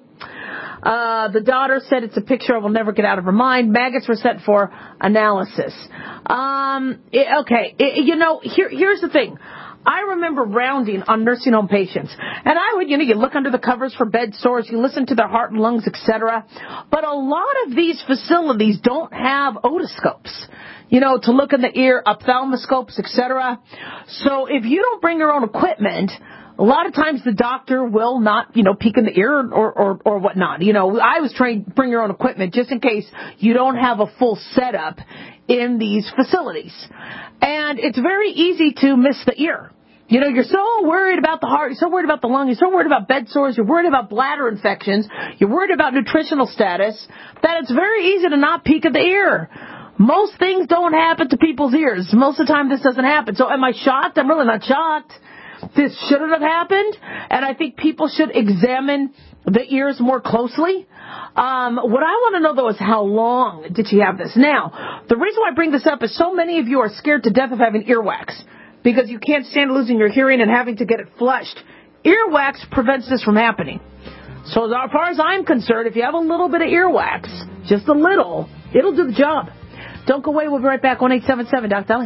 Uh, the daughter said it's a picture I will never get out of her mind. Maggots were sent for analysis. Um, it, okay, it, you know, here, here's the thing. I remember rounding on nursing home patients, and I would, you know, you look under the covers for bed sores, you listen to their heart and lungs, et cetera. But a lot of these facilities don't have otoscopes, you know, to look in the ear, ophthalmoscopes, et cetera. So if you don't bring your own equipment, a lot of times the doctor will not, you know, peek in the ear or, or, or whatnot. You know, I was trained to bring your own equipment just in case you don't have a full setup in these facilities. And it's very easy to miss the ear. You know, you're so worried about the heart, you're so worried about the lung, you're so worried about bed sores, you're worried about bladder infections, you're worried about nutritional status, that it's very easy to not peek at the ear. Most things don't happen to people's ears. Most of the time this doesn't happen. So am I shocked? I'm really not shocked. This shouldn't have happened, and I think people should examine the ears more closely. Um, what I want to know, though, is how long did she have this? Now, the reason why I bring this up is so many of you are scared to death of having earwax because you can't stand losing your hearing and having to get it flushed. Earwax prevents this from happening. So as far as I'm concerned, if you have a little bit of earwax, just a little, it'll do the job. Don't go away. We'll be right back. one eight seven seven Doc Dolly.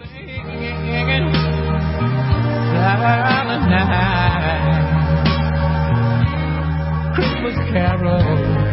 Silent night, Christmas carol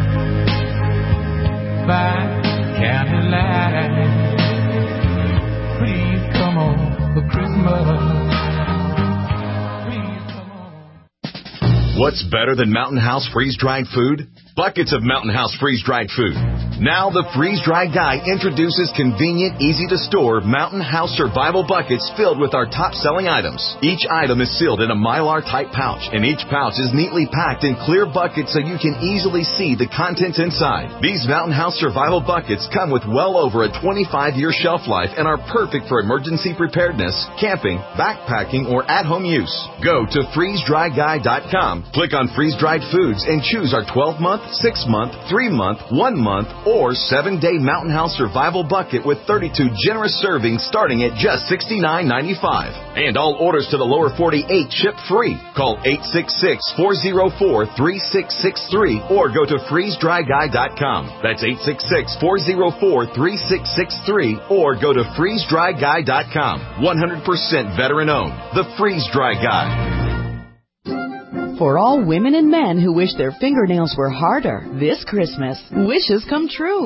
by candlelight. Please come on for Christmas. Please come on. What's better than Mountain House freeze-dried food? Buckets of Mountain House freeze-dried food. Now the freeze-dried guy introduces convenient, easy-to-store Mountain House survival buckets filled with our top-selling items. Each item is sealed in a Mylar-type pouch, and each pouch is neatly packed in clear buckets so you can easily see the contents inside. These Mountain House survival buckets come with well over a twenty-five year shelf life and are perfect for emergency preparedness, camping, backpacking, or at-home use. Go to freeze dry guy dot com, click on freeze-dried foods, and choose our twelve month, six month, three month, one month, or seven day Mountain House survival bucket with thirty-two generous servings starting at just sixty-nine ninety-five. And all orders to the lower forty-eight ship free. Call eight six six, four oh four, three six six three or go to freeze dry guy dot com. That's eight six six, four oh four, three six six three or go to freeze dry guy dot com. one hundred percent veteran owned. The Freeze Dry Guy. For all women and men who wish their fingernails were harder this Christmas, wishes come true.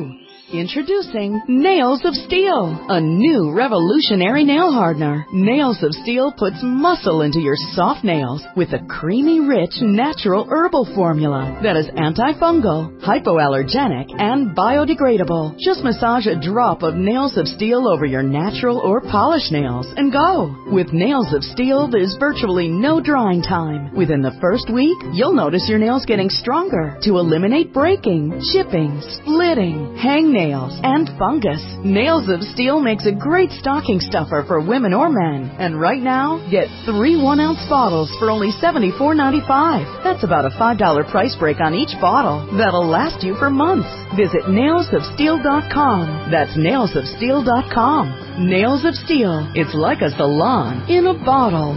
Introducing Nails of Steel, a new revolutionary nail hardener. Nails of Steel puts muscle into your soft nails with a creamy, rich, natural herbal formula that is antifungal, hypoallergenic, and biodegradable. Just massage a drop of Nails of Steel over your natural or polished nails and go. With Nails of Steel, there's virtually no drying time. Within the first week, you'll notice your nails getting stronger to eliminate breaking, chipping, splitting, hangnails, and fungus. Nails of Steel makes a great stocking stuffer for women or men. And right now, get three one-ounce bottles for only seventy-four ninety-five. That's about a five dollar price break on each bottle. That'll last you for months. Visit nails of steel dot com. That's nails of steel dot com. Nails of Steel. It's like a salon in a bottle.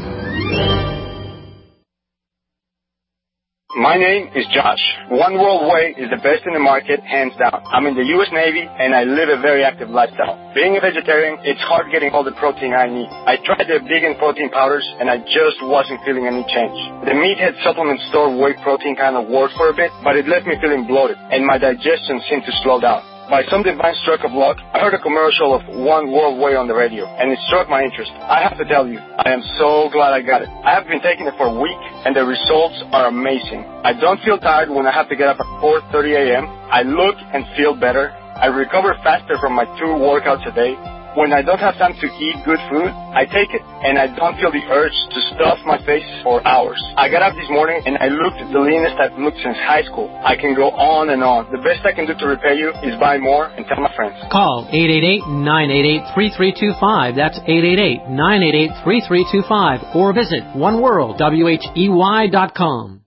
My name is Josh. One World Way is the best in the market, hands down. I'm in the U S Navy, and I live a very active lifestyle. Being a vegetarian, it's hard getting all the protein I need. I tried the vegan protein powders, and I just wasn't feeling any change. The Meathead supplement store whey protein kind of worked for a bit, but it left me feeling bloated, and my digestion seemed to slow down. By some divine stroke of luck, I heard a commercial of One World Way on the radio, and it struck my interest. I have to tell you, I am so glad I got it. I have been taking it for a week, and the results are amazing. I don't feel tired when I have to get up at four thirty a.m. I look and feel better. I recover faster from my two workouts a day. When I don't have time to eat good food, I take it, and I don't feel the urge to stuff my face for hours. I got up this morning, and I looked the leanest I've looked since high school. I can go on and on. The best I can do to repay you is buy more and tell my friends. Call eight eight eight, nine eight eight, three three two five. That's eight eight eight, nine eight eight, three three two five. Or visit one world whey dot com.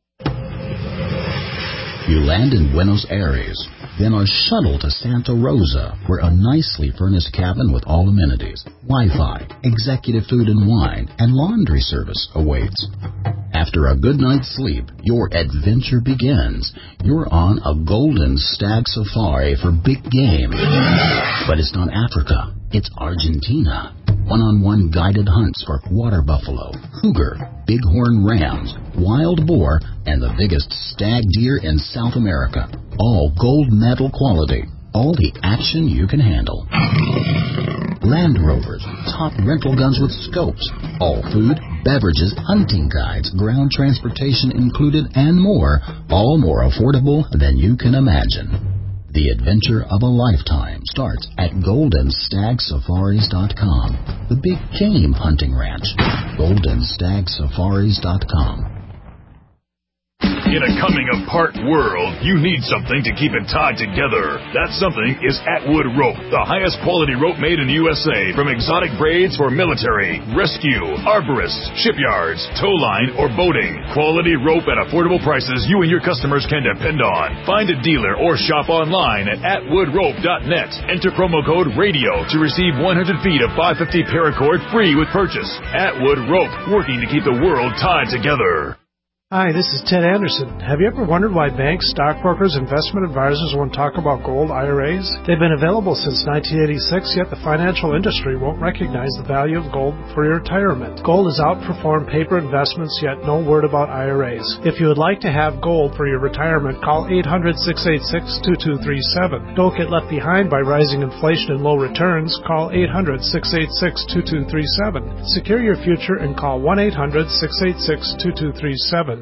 You land in Buenos Aires, then are shuttled to Santa Rosa, where a nicely furnished cabin with all amenities, Wi-Fi, executive food and wine, and laundry service awaits. After a good night's sleep, your adventure begins. You're on a golden stag safari for big game. But it's not Africa, it's Argentina. One-on-one guided hunts for water buffalo, cougar, bighorn rams, wild boar, and the biggest stag deer in South America. All gold medal quality. All the action you can handle. Land Rovers, top rental guns with scopes. All food, beverages, hunting guides, ground transportation included, and more. All more affordable than you can imagine. The adventure of a lifetime starts at golden stag safaris dot com. The big game hunting ranch. golden stag safaris dot com. In a coming-apart world, you need something to keep it tied together. That something is Atwood Rope, the highest quality rope made in the U S A, from exotic braids for military, rescue, arborists, shipyards, tow line, or boating. Quality rope at affordable prices you and your customers can depend on. Find a dealer or shop online at atwood rope dot net. Enter promo code RADIO to receive one hundred feet of five fifty paracord free with purchase. Atwood Rope, working to keep the world tied together. Hi, this is Ted Anderson. Have you ever wondered why banks, stockbrokers, investment advisors won't talk about gold I R As? They've been available since nineteen eighty-six, yet the financial industry won't recognize the value of gold for your retirement. Gold has outperformed paper investments, yet no word about I R As. If you would like to have gold for your retirement, call eight hundred, six eight six, two two three seven. Don't get left behind by rising inflation and low returns. Call eight hundred, six eight six, two two three seven. Secure your future and call one eight hundred, six eight six, two two three seven.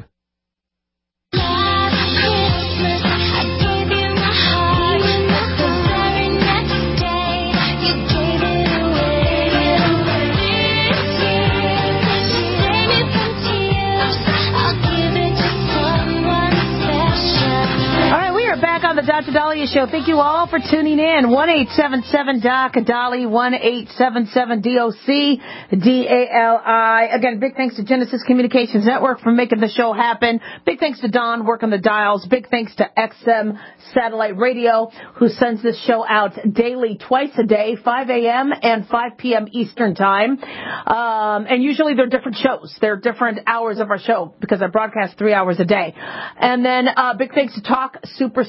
The Doctor Dahlia Show. Thank you all for tuning in. one eight seven seven D O C D A L I, one eight seven seven D O C D A L I. Again, big thanks to Genesis Communications Network for making the show happen. Big thanks to Don working the dials. Big thanks to X M Satellite Radio, who sends this show out daily, twice a day, five a.m. and five p.m. Eastern Time. Um, and usually they're different shows. They're different hours of our show because I broadcast three hours a day. And then uh, big thanks to Talk Superstation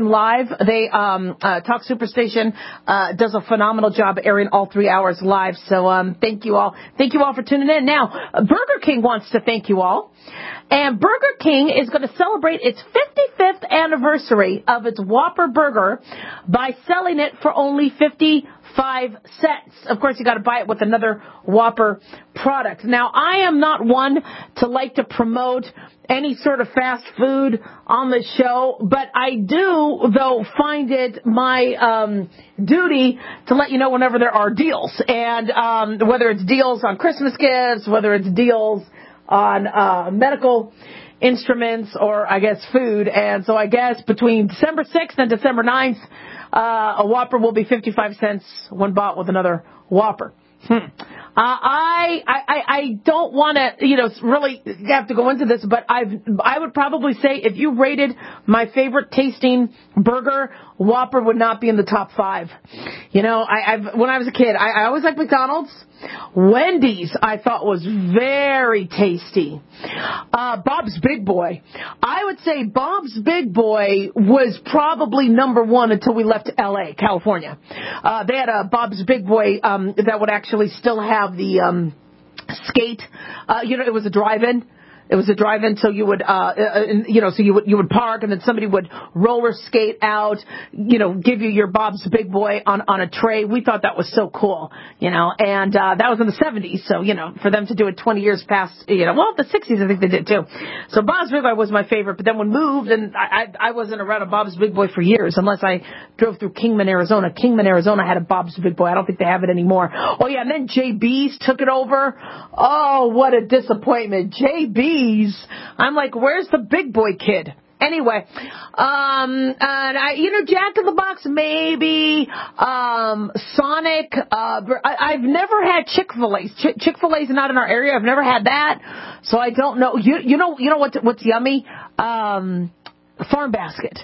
live. They um, uh, Talk Superstation uh, does a phenomenal job airing all three hours live. So um, thank you all. Thank you all for tuning in. Now, Burger King wants to thank you all. And Burger King is going to celebrate its fifty-fifth anniversary of its Whopper Burger by selling it for only fifty-five cents. Of course, you got to buy it with another Whopper product. Now, I am not one to like to promote any sort of fast food on the show, but I do, though, find it my um, duty to let you know whenever there are deals. And um, whether it's deals on Christmas gifts, whether it's deals on uh, medical instruments or, I guess, food. And so I guess between December sixth and December ninth, uh, a Whopper will be fifty-five cents when bought with another Whopper. Hmm. Uh, I, I, I don't want to, you know, really have to go into this, but I've, I would probably say if you rated my favorite tasting burger, Whopper would not be in the top five. You know, I, I've, when I was a kid, I, I always liked McDonald's. Wendy's, I thought was very tasty. Uh, Bob's Big Boy. I would say Bob's Big Boy was probably number one until we left L A, California. Uh, they had a Bob's Big Boy, um, that would actually still have the, um, skate. Uh, you know, it was a drive-in. It was a drive-in, so you would, uh, uh, you know, so you would, you would park, and then somebody would roller skate out, you know, give you your Bob's Big Boy on, on a tray. We thought that was so cool, you know, and, uh, that was in the seventies, so, you know, for them to do it twenty years past, you know, well, the sixties, I think they did too. So Bob's Big Boy was my favorite, but then when moved, and I, I, I wasn't around a Bob's Big Boy for years, unless I drove through Kingman, Arizona. Kingman, Arizona had a Bob's Big Boy. I don't think they have it anymore. Oh yeah, and then J B's took it over. Oh, what a disappointment. J B's. I'm like, where's the big boy kid? Anyway, um, and I, you know, Jack in the Box, maybe, um, Sonic, uh, I, I've never had Chick-fil-A. Ch- Chick-fil-A's not in our area. I've never had that. So I don't know. You, you know, you know what's, what's yummy? Um, Farm Basket.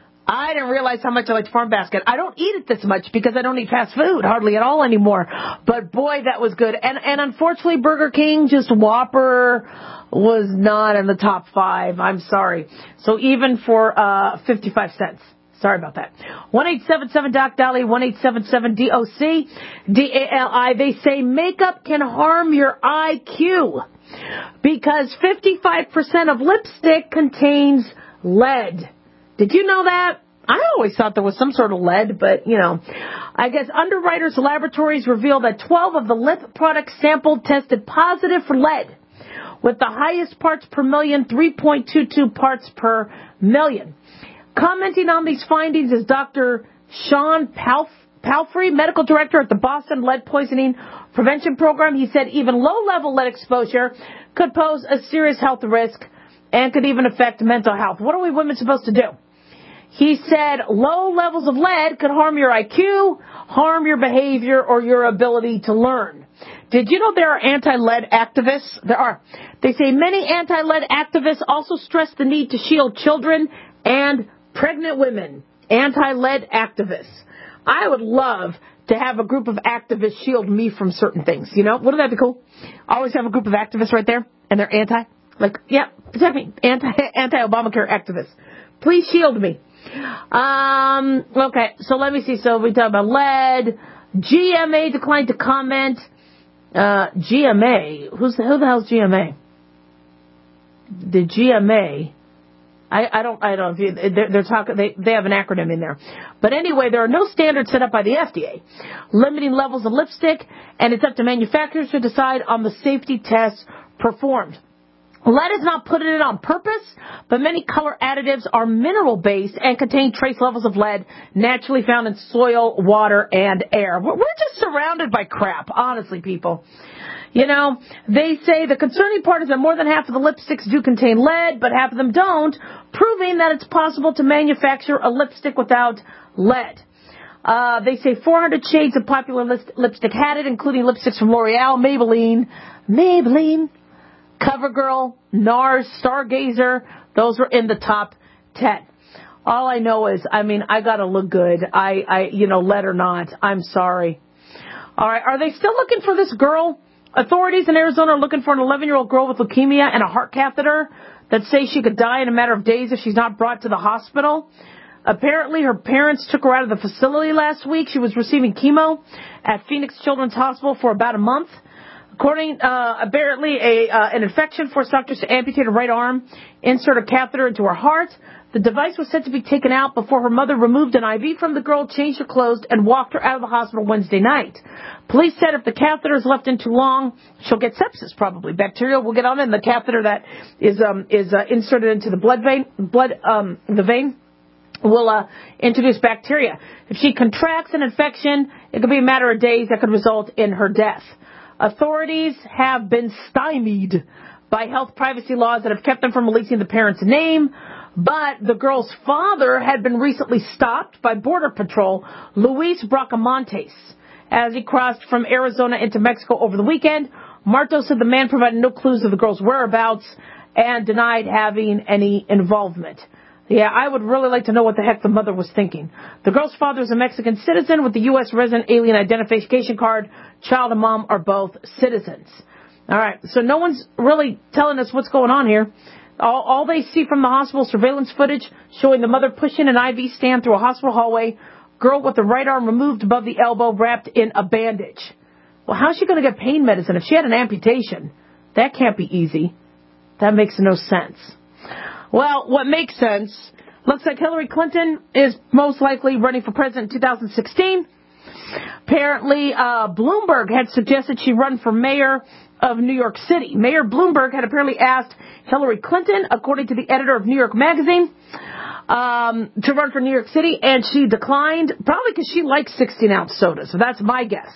I didn't realize how much I liked Farm Basket. I don't eat it this much because I don't eat fast food hardly at all anymore. But boy, that was good. And and unfortunately, Burger King, just Whopper was not in the top five. I'm sorry. So even for uh fifty-five cents. Sorry about that. one eight seven seven Doc Dolly, one eight seven seven D O C D A L I. They say makeup can harm your I Q because fifty-five percent of lipstick contains lead. Did you know that? I always thought there was some sort of lead, but, you know, I guess Underwriters Laboratories revealed that twelve of the lip products sampled tested positive for lead, with the highest parts per million, three point two two parts per million. Commenting on these findings is Doctor Sean Palf- Palfrey, medical director at the Boston Lead Poisoning Prevention Program. He said even low-level lead exposure could pose a serious health risk and could even affect mental health. What are we women supposed to do? He said low levels of lead could harm your I Q, harm your behavior, or your ability to learn. Did you know there are anti-lead activists? There are. They say many anti-lead activists also stress the need to shield children and pregnant women. Anti-lead activists. I would love to have a group of activists shield me from certain things. You know, wouldn't that be cool? I always have a group of activists right there, and they're anti. Like, yeah, protect me. Anti, anti-Obamacare activists. Please shield me. Um, okay, so let me see. So we talked about lead. G M A declined to comment. Uh, G M A? Who's the, who the hell's G M A? The G M A. I, I don't, I don't, they're, they're talking, they, they have an acronym in there. But anyway, there are no standards set up by the F D A limiting levels of lipstick, and it's up to manufacturers to decide on the safety tests performed. Lead is not put in it on purpose, but many color additives are mineral-based and contain trace levels of lead naturally found in soil, water, and air. We're just surrounded by crap, honestly, people. You know, they say the concerning part is that more than half of the lipsticks do contain lead, but half of them don't, proving that it's possible to manufacture a lipstick without lead. Uh, they say four hundred shades of popular lip- lipstick had it, including lipsticks from L'Oreal, Maybelline, Maybelline, CoverGirl, NARS, Stargazer. Those were in the top ten. All I know is, I mean, I gotta look good. I, I, you know, lead or not. I'm sorry. All right. Are they still looking for this girl? Authorities in Arizona are looking for an eleven-year-old girl with leukemia and a heart catheter that say she could die in a matter of days if she's not brought to the hospital. Apparently, her parents took her out of the facility last week. She was receiving chemo at Phoenix Children's Hospital for about a month. According, uh, apparently, a uh, an infection forced doctors to amputate her right arm, insert a catheter into her heart. The device was said to be taken out before her mother removed an I V from the girl, changed her clothes, and walked her out of the hospital Wednesday night. Police said if the catheter is left in too long, she'll get sepsis, probably. Bacteria will get on it, and the catheter that is um, is uh, inserted into the blood vein, blood um, the vein, will uh, introduce bacteria. If she contracts an infection, it could be a matter of days that could result in her death. Authorities have been stymied by health privacy laws that have kept them from releasing the parent's name, but the girl's father had been recently stopped by Border Patrol, Luis Bracamontes, as he crossed from Arizona into Mexico over the weekend. Marto said the man provided no clues of the girl's whereabouts and denied having any involvement. Yeah, I would really like to know what the heck the mother was thinking. The girl's father is a Mexican citizen with the U S resident alien identification card. Child and mom are both citizens. All right, so no one's really telling us what's going on here. All, all they see from the hospital surveillance footage showing the mother pushing an I V stand through a hospital hallway, girl with the right arm removed above the elbow wrapped in a bandage. Well, how's she going to get pain medicine if she had an amputation? That can't be easy. That makes no sense. Well, what makes sense, looks like Hillary Clinton is most likely running for president in two thousand sixteen. Apparently, uh, Bloomberg had suggested she run for mayor of New York City. Mayor Bloomberg had apparently asked Hillary Clinton, according to the editor of New York Magazine, um, to run for New York City, and she declined, probably because she likes sixteen-ounce sodas. So that's my guess.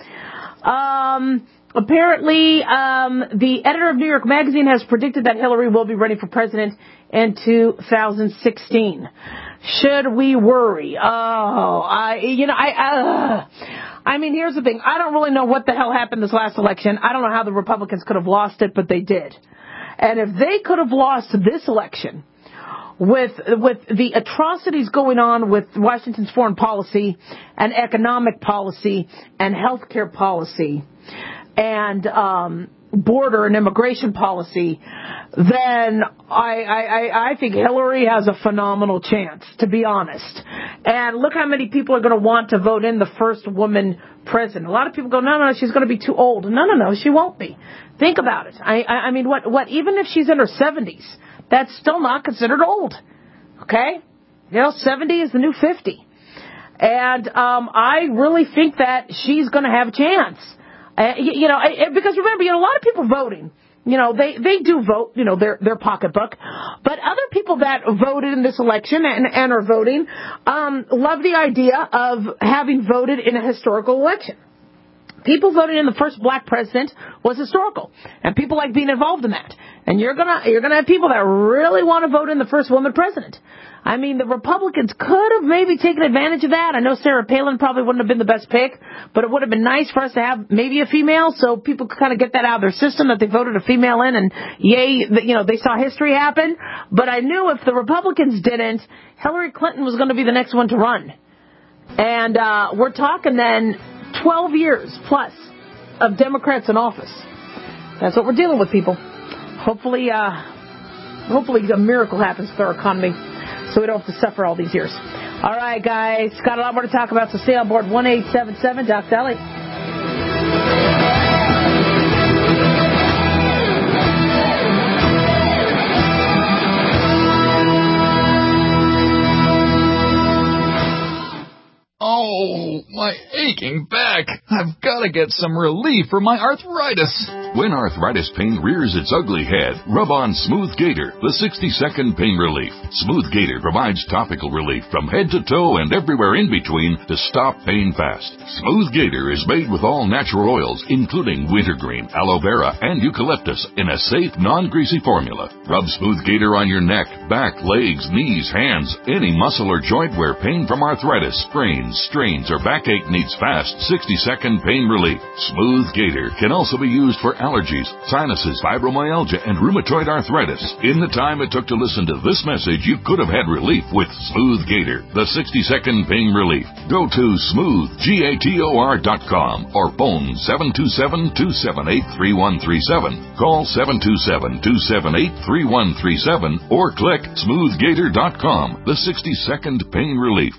Um... Apparently, um, the editor of New York Magazine has predicted that Hillary will be running for president in two thousand sixteen. Should we worry? Oh, I, you know, I, uh, I mean, here's the thing. I don't really know what the hell happened this last election. I don't know how the Republicans could have lost it, but they did. And if they could have lost this election with with the atrocities going on with Washington's foreign policy and economic policy and healthcare policy, and um, border and immigration policy, then I, I, I think Hillary has a phenomenal chance, to be honest. And look how many people are going to want to vote in the first woman president. A lot of people go, no, no, she's going to be too old. No, no, no, she won't be. Think about it. I, I, I mean, what, what? Even if she's in her seventies, that's still not considered old. Okay? You know, seventy is the new fifty. And um, I really think that she's going to have a chance. Uh, you, you know, because remember, you know, a lot of people voting, you know, they, they do vote, you know, their, their pocketbook. But other people that voted in this election and, and are voting um, love the idea of having voted in a historical election. People voting in the first black president was historical, and people like being involved in that. And you're gonna you're gonna have people that really want to vote in the first woman president. I mean, the Republicans could have maybe taken advantage of that. I know Sarah Palin probably wouldn't have been the best pick, but it would have been nice for us to have maybe a female, so people could kind of get that out of their system that they voted a female in, and yay, you know, they saw history happen. But I knew if the Republicans didn't, Hillary Clinton was going to be the next one to run. And uh, we're talking then twelve years plus of Democrats in office. That's what we're dealing with, people. Hopefully, uh, hopefully a miracle happens with our economy so we don't have to suffer all these years. All right, guys. Got a lot more to talk about, so stay on board. one eight seven seven Doc Dolly. Oh, my aching back. I've got to get some relief from my arthritis. When arthritis pain rears its ugly head, rub on Smooth Gator, the sixty-second pain relief. Smooth Gator provides topical relief from head to toe and everywhere in between to stop pain fast. Smooth Gator is made with all natural oils, including wintergreen, aloe vera, and eucalyptus in a safe, non-greasy formula. Rub Smooth Gator on your neck, back, legs, knees, hands, any muscle or joint where pain from arthritis, sprains, strains, or backache needs fast sixty-second pain relief. Smooth Gator can also be used for allergies, sinuses, fibromyalgia, and rheumatoid arthritis. In the time it took to listen to this message, you could have had relief with Smooth Gator, the sixty-second pain relief. Go to smooth gator dot com or phone seven two seven, two seven eight, three one three seven. Call seven two seven, two seven eight, three one three seven or click smooth gator dot com, the sixty-second pain relief.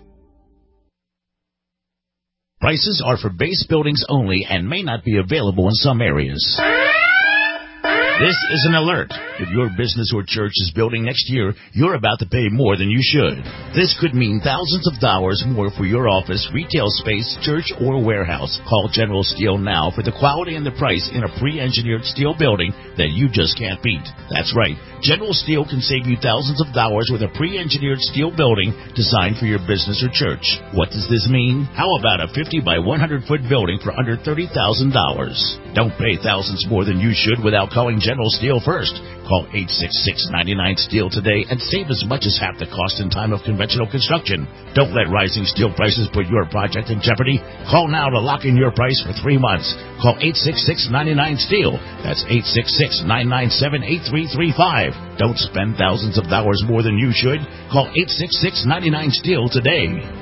Prices are for base buildings only and may not be available in some areas. This is an alert. If your business or church is building next year, you're about to pay more than you should. This could mean thousands of dollars more for your office, retail space, church, or warehouse. Call General Steel now for the quality and the price in a pre-engineered steel building that you just can't beat. That's right. General Steel can save you thousands of dollars with a pre-engineered steel building designed for your business or church. What does this mean? How about a fifty by one hundred foot building for under thirty thousand dollars? Don't pay thousands more than you should without calling General Steel first. Call eight six six, nine nine, STEEL today and save as much as half the cost and time of conventional construction. Don't let rising steel prices put your project in jeopardy. Call now to lock in your price for three months. Call eight six six, nine nine, STEEL. That's eight six six, nine nine seven, eight three three five. Don't spend thousands of dollars more than you should. Call eight six six, nine nine, STEEL today.